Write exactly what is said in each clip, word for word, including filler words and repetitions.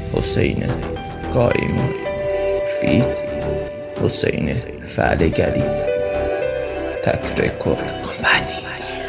حسین قائمی فیت حسین فعلگلی تک رکورد کمپانی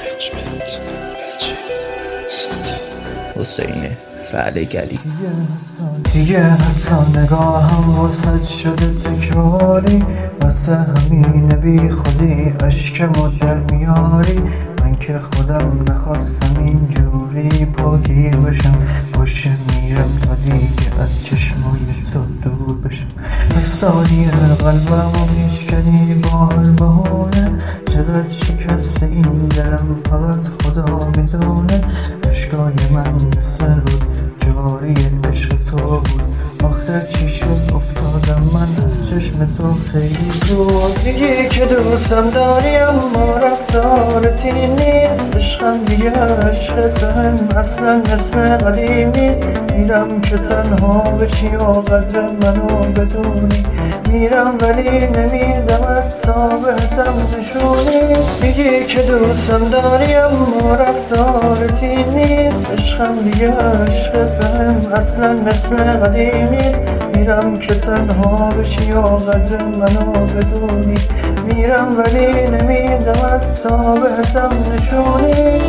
حسین فعلگلی. دیگه حتی نگاهم واسد شده تکراری، واسه همین بی خودی عشقمو در میاری. من که خودم نخواستم اینجوری پاگیر بشم، باشه میرم تا دیگه از چشمای تو دور بشم. حسانی قلبمو میشکنی با هر بهونه، چقدر شکست این دلم فقط خدا میدونه. عشقای من مثل رود جاری عشق تو بود، آخر چی شد افتادم من از چشم تو خیلی دور. میگی که دوستم داری اما رفتارتی نیست، عشقم دیگه عشق تو هم اصلا مثل قدیم نیست. میرم که تنها بشی و قدر منو بدونی، میرم ولی نمیدمت تا بهتم نشونی. میگی که دوستم داری اما رفتارتی نیست، عشقم دیگه عشق تو هم اصلا مثل قدیم نیست. میرم که تنها بشی و قدر منو بدونی، میرم ولی نمیدمت تا بهتم نشونی.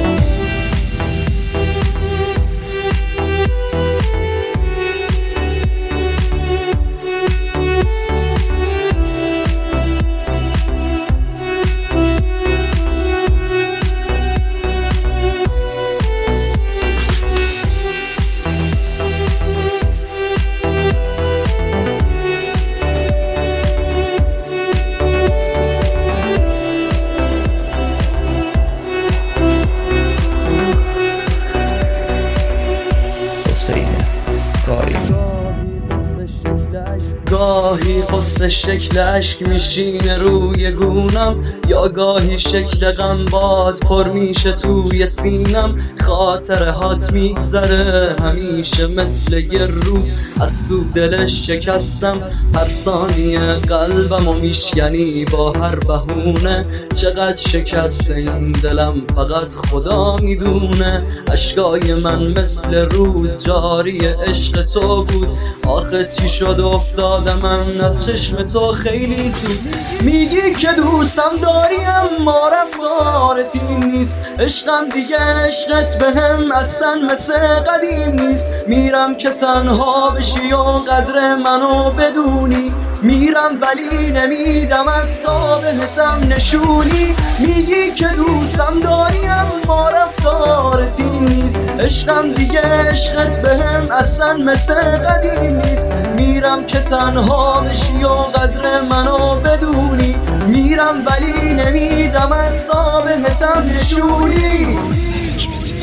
گاهی قصه شکل عشق میشینه روی گونم، یا گاهی شکل غم باد پر میشه توی سینم. خاطره هات میگذره همیشه مثل یه رو، از تو دلش شکستم هر ثانیه قلبمو میشکنی با هر بهونه. چقدر شکست این دلم فقط خدا میدونه. اشکای من مثل رود جاری عشق تو بود، آخه چی شد افتادم من از چشم تو خیلی زود. میگی که دوستم داری اما رفتارت این نیست، عشقم دیگه عشقت بهم اصلا مثل قدیم نیست. میرم که تنها بشی و قدر منو بدونی، میرم ولی نمیدمت تا بهتم نشونی. میگی که دوستم داری اما رفتارت این نیست، عشقم دیگه عشقت بهم اصلا مثل قدیم نیست. میرم که تنها بشی و قدر منو بدونی، میرم ولی نمیدمت تا بهتم نشونی.